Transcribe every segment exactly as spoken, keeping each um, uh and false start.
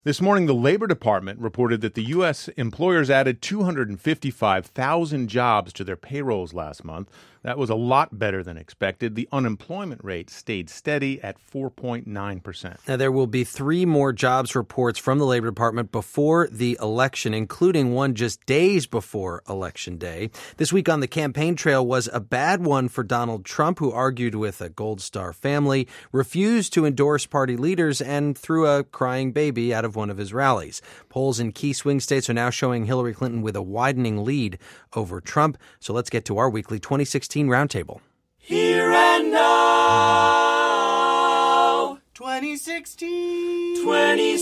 This morning, the Labor Department reported that the U S employers added two hundred fifty-five thousand jobs to their payrolls last month. That was a lot better than expected. The unemployment rate stayed steady at four point nine percent. Now, there will be three more jobs reports from the Labor Department before the election, including one just days before Election Day. This week on the campaign trail was a bad one for Donald Trump, who argued with a Gold Star family, refused to endorse party leaders, and threw a crying baby out of one of his rallies. Polls in key swing states are now showing Hillary Clinton with a widening lead over Trump. So let's get to our weekly twenty sixteen roundtable. Here and now, twenty sixteen, twenty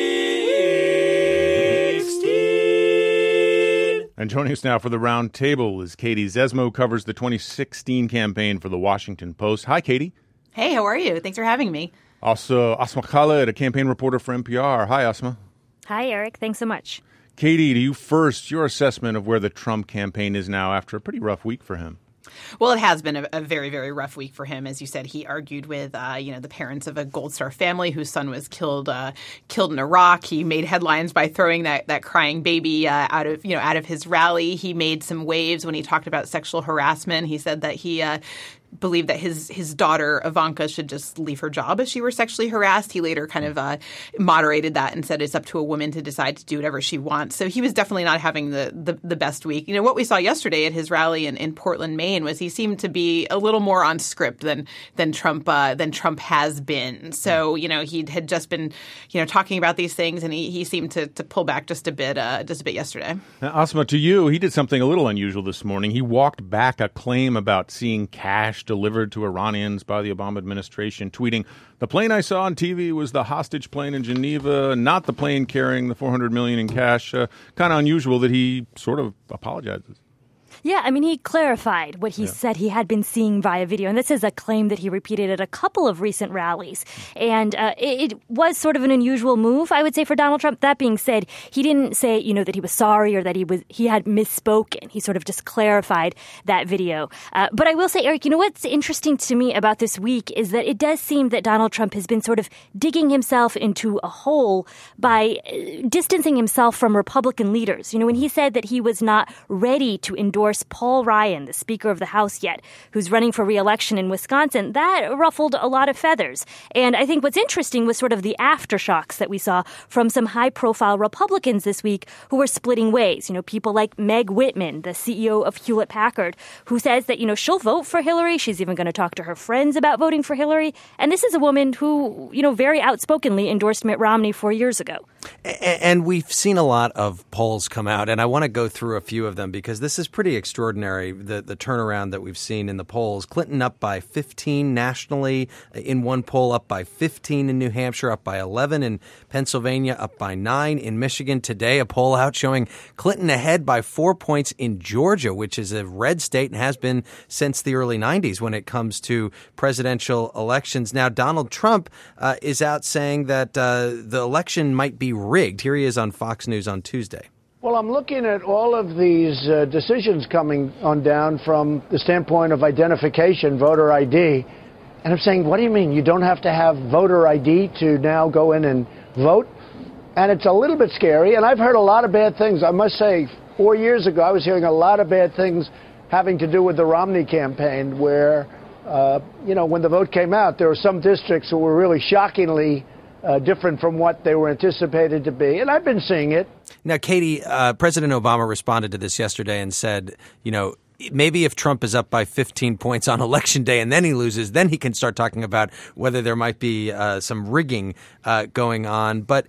sixteen. And joining us now for the roundtable is Katie Zesmo, who covers the twenty sixteen campaign for the Washington Post. Hi, Katie. Hey, how are you? Thanks for having me. Also, Asma Khaled, a campaign reporter for N P R. Hi, Asma. Hi, Eric. Thanks so much. Katie, to you first, your assessment of where the Trump campaign is now after a pretty rough week for him. Well, it has been a, a very, very rough week for him. As you said, he argued with, uh, you know, the parents of a Gold Star family whose son was killed, uh, killed in Iraq. He made headlines by throwing that, that crying baby uh, out of, you know, out of his rally. He made some waves when he talked about sexual harassment. He said that he uh, believed that his his daughter Ivanka should just leave her job if she were sexually harassed. He later kind of uh, moderated that and said it's up to a woman to decide to do whatever she wants. So he was definitely not having the the, the best week. You know, what we saw yesterday at his rally in, in Portland, Maine, was he seemed to be a little more on script than than Trump uh, than Trump has been. So you know, he had just been you know talking about these things, and he, he seemed to, to pull back just a bit uh, just a bit yesterday. Now, Asma, to you, he did something a little unusual this morning. He walked back a claim about seeing cash delivered to Iranians by the Obama administration, tweeting, "The plane I saw on T V was the hostage plane in Geneva, not the plane carrying the four hundred million dollars in cash." Uh, kind of unusual that he sort of apologizes. Yeah, I mean, he clarified what he yeah. said he had been seeing via video. And this is a claim that he repeated at a couple of recent rallies. And uh, it, it was sort of an unusual move, I would say, for Donald Trump. That being said, he didn't say, you know, that he was sorry or that he was he had misspoken. He sort of just clarified that video. Uh, but I will say, Eric, you know what's interesting to me about this week is that it does seem that Donald Trump has been sort of digging himself into a hole by distancing himself from Republican leaders. You know, when he said that he was not ready to endorse Paul Ryan, the Speaker of the House yet, who's running for re-election in Wisconsin, that ruffled a lot of feathers. And I think what's interesting was sort of the aftershocks that we saw from some high-profile Republicans this week who were splitting ways. You know, people like Meg Whitman, the C E O of Hewlett-Packard, who says that, you know, she'll vote for Hillary. She's even going to talk to her friends about voting for Hillary. And this is a woman who, you know, very outspokenly endorsed Mitt Romney four years ago. And we've seen a lot of polls come out, and I want to go through a few of them because this is pretty extraordinary, the, the turnaround that we've seen in the polls. Clinton up by fifteen nationally, in one poll up by fifteen in New Hampshire, up by eleven in Pennsylvania, up by nine in Michigan. Today, a poll out showing Clinton ahead by four points in Georgia, which is a red state and has been since the early nineties when it comes to presidential elections. Now, Donald Trump uh, is out saying that uh, the election might be rigged. Here he is on Fox News on Tuesday. Well, I'm looking at all of these uh, decisions coming on down from the standpoint of identification, voter I D. And I'm saying, what do you mean? You don't have to have voter I D to now go in and vote? And it's a little bit scary. And I've heard a lot of bad things. I must say, four years ago, I was hearing a lot of bad things having to do with the Romney campaign where, uh, you know, when the vote came out, there were some districts that were really shockingly Uh, different from what they were anticipated to be. And I've been seeing it. Now, Katie, uh, President Obama responded to this yesterday and said, you know, maybe if Trump is up by fifteen points on Election Day and then he loses, then he can start talking about whether there might be uh, some rigging uh, going on. But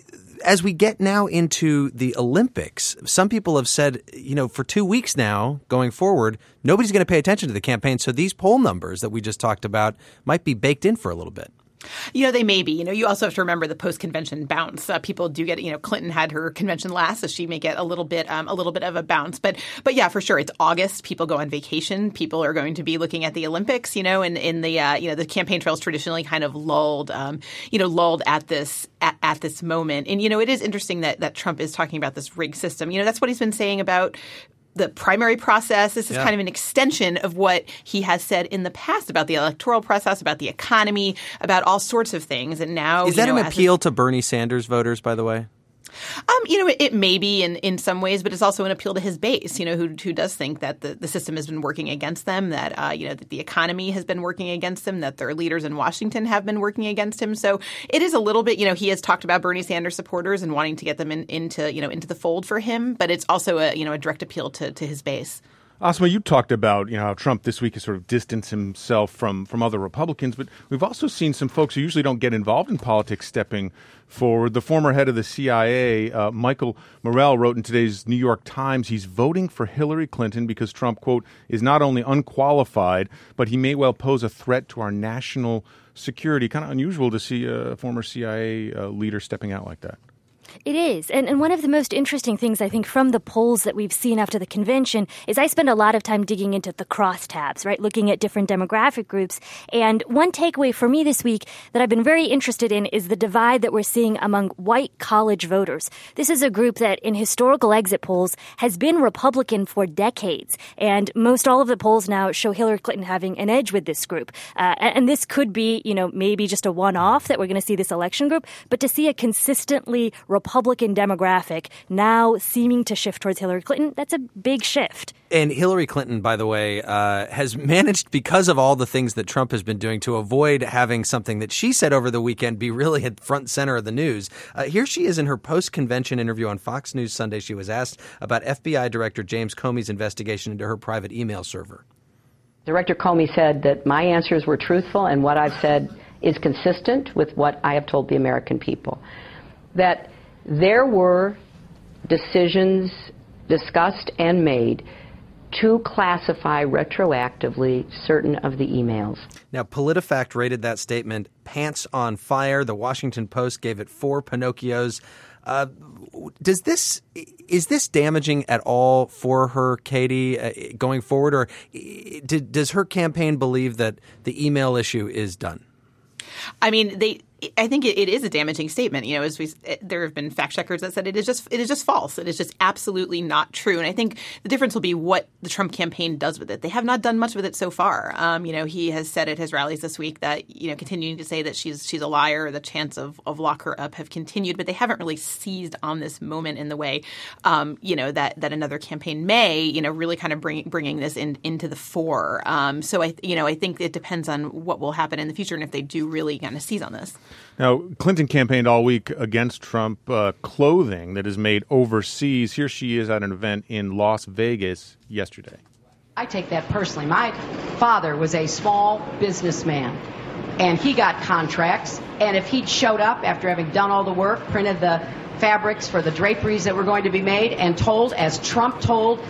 as we get now into the Olympics, some people have said, you know, for two weeks now going forward, nobody's going to pay attention to the campaign. So these poll numbers that we just talked about might be baked in for a little bit. You know, they may be. You know, you also have to remember the post-convention bounce. Uh, people do get, you know, Clinton had her convention last, so she may get a little bit, um, a little bit of a bounce. But, but yeah, for sure, it's August. People go on vacation. People are going to be looking at the Olympics. You know, and in the, uh, you know, the campaign trail is traditionally kind of lulled, um, you know, lulled at this at, at this moment. And you know, it is interesting that that Trump is talking about this rigged system. You know, that's what he's been saying about the primary process. This is Yeah. kind of an extension of what he has said in the past about the electoral process, about the economy, about all sorts of things. And now Is that you know, an appeal to Bernie Sanders voters, by the way? Um, you know, it, it may be in, in some ways, but it's also an appeal to his base, you know, who who does think that the, the system has been working against them, that, uh, you know, that the economy has been working against them, that their leaders in Washington have been working against him. So it is a little bit, you know, he has talked about Bernie Sanders supporters and wanting to get them in, into, you know, into the fold for him. But it's also a, you know, a direct appeal to, to his base. Asma, you talked about, you know, how Trump this week has sort of distanced himself from, from other Republicans, but we've also seen some folks who usually don't get involved in politics stepping forward. The former head of the C I A, uh, Michael Morell, wrote in today's New York Times he's voting for Hillary Clinton because Trump, quote, is not only unqualified, but he may well pose a threat to our national security. Kind of unusual to see a former C I A uh, leader stepping out like that. It is. And, and one of the most interesting things, I think, from the polls that we've seen after the convention is I spend a lot of time digging into the crosstabs, right, looking at different demographic groups. And one takeaway for me this week that I've been very interested in is the divide that we're seeing among white college voters. This is a group that in historical exit polls has been Republican for decades. And most all of the polls now show Hillary Clinton having an edge with this group. Uh, and this could be, you know, maybe just a one-off that we're going to see this election group, but to see a consistently Republican demographic now seeming to shift towards Hillary Clinton, that's a big shift. And Hillary Clinton, by the way, uh, has managed, because of all the things that Trump has been doing, to avoid having something that she said over the weekend be really at front and center of the news. Uh, here she is in her post-convention interview on Fox News Sunday. She was asked about F B I Director James Comey's investigation into her private email server. Director Comey said that my answers were truthful and what I've said is consistent with what I have told the American people. That there were decisions discussed and made to classify retroactively certain of the emails. Now, PolitiFact rated that statement pants on fire. The Washington Post gave it four Pinocchios. Uh, does this is this damaging at all for her, Katie, uh, going forward, or did, does her campaign believe that the email issue is done? I mean, they. I think it, it is a damaging statement. You know, as we, there have been fact checkers that said it is just it is just false. It is just absolutely not true. And I think the difference will be what the Trump campaign does with it. They have not done much with it so far. Um, you know, he has said at his rallies this week that, you know, continuing to say that she's she's a liar, the chance of, of lock her up have continued, but they haven't really seized on this moment in the way, um, you know, that that another campaign may, you know, really kind of bring, bringing this in, into the fore. Um, so I, you know, I think it depends on what will happen in the future and if they do really kind of seize on this. Now, Clinton campaigned all week against Trump uh, clothing that is made overseas. Here she is at an event in Las Vegas yesterday. I take that personally. My father was a small businessman, and he got contracts. And if he'd showed up after having done all the work, printed the fabrics for the draperies that were going to be made, and told, as Trump told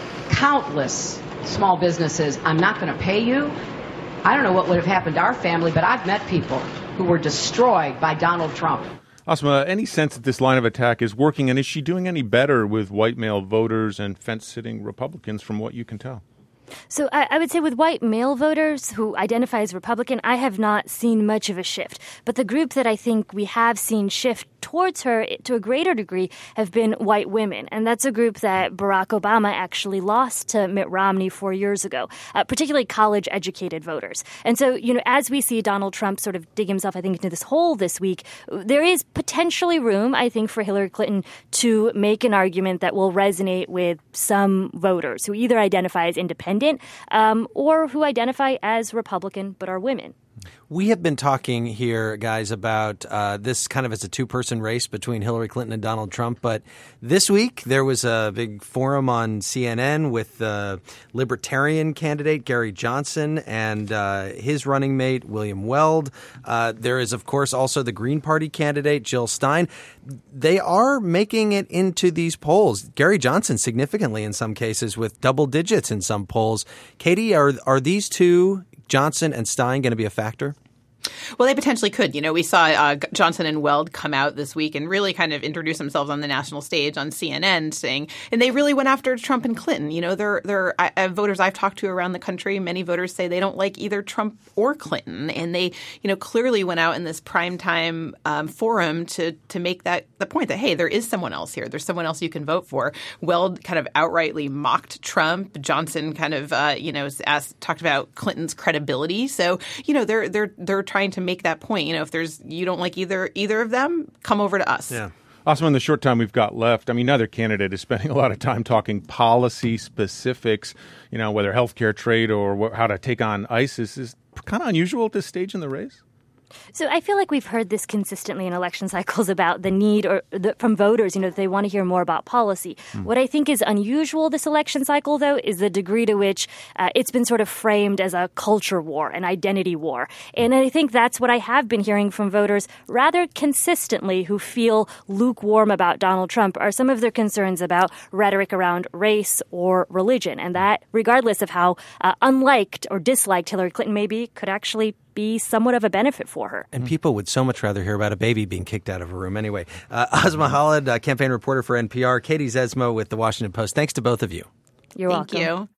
countless small businesses, I'm not going to pay you, I don't know what would have happened to our family, but I've met people who were destroyed by Donald Trump. Asma, any sense that this line of attack is working, and is she doing any better with white male voters and fence-sitting Republicans from what you can tell? So I, I would say with white male voters who identify as Republican, I have not seen much of a shift. But the group that I think we have seen shift towards her to a greater degree have been white women. And that's a group that Barack Obama actually lost to Mitt Romney four years ago, uh, particularly college-educated voters. And so, you know, as we see Donald Trump sort of dig himself, I think, into this hole this week, there is potentially room, I think, for Hillary Clinton to make an argument that will resonate with some voters who either identify as independent Um, or who identify as Republican but are women. We have been talking here, guys, about uh, this kind of as a two-person race between Hillary Clinton and Donald Trump. But this week, there was a big forum on C N N with the Libertarian candidate, Gary Johnson, and uh, his running mate, William Weld. Uh, there is, of course, also the Green Party candidate, Jill Stein. They are making it into these polls. Gary Johnson significantly in some cases with double digits in some polls. Katie, are are these two, Johnson and Stein, going to be a factor? Well, they potentially could. You know, we saw uh, Johnson and Weld come out this week and really kind of introduce themselves on the national stage on C N N, saying, and they really went after Trump and Clinton. You know, they're they're I, I, voters I've talked to around the country. Many voters say they don't like either Trump or Clinton, and they, you know, clearly went out in this primetime um, forum to to make that the point that hey, there is someone else here. There's someone else you can vote for. Weld kind of outrightly mocked Trump. Johnson kind of uh, you know asked, talked about Clinton's credibility. So you know they're they're they're trying to make that point. You know, if there's you don't like either either of them, come over to us. Yeah. Also, in the short time we've got left, I mean, neither candidate is spending a lot of time talking policy specifics, you know, whether healthcare, trade, or wh- how to take on ISIS is kind of unusual at this stage in the race. So I feel like we've heard this consistently in election cycles about the need or the, from voters, you know, that they want to hear more about policy. Mm. What I think is unusual this election cycle, though, is the degree to which uh, it's been sort of framed as a culture war, an identity war. And I think that's what I have been hearing from voters rather consistently who feel lukewarm about Donald Trump are some of their concerns about rhetoric around race or religion. And that, regardless of how uh, unliked or disliked Hillary Clinton may be, could actually be somewhat of a benefit for her. And people would so much rather hear about a baby being kicked out of a room. Anyway, uh, Asma Khalid, uh, campaign reporter for N P R, Katie Zesmo with The Washington Post. Thanks to both of you. You're Thank welcome. you.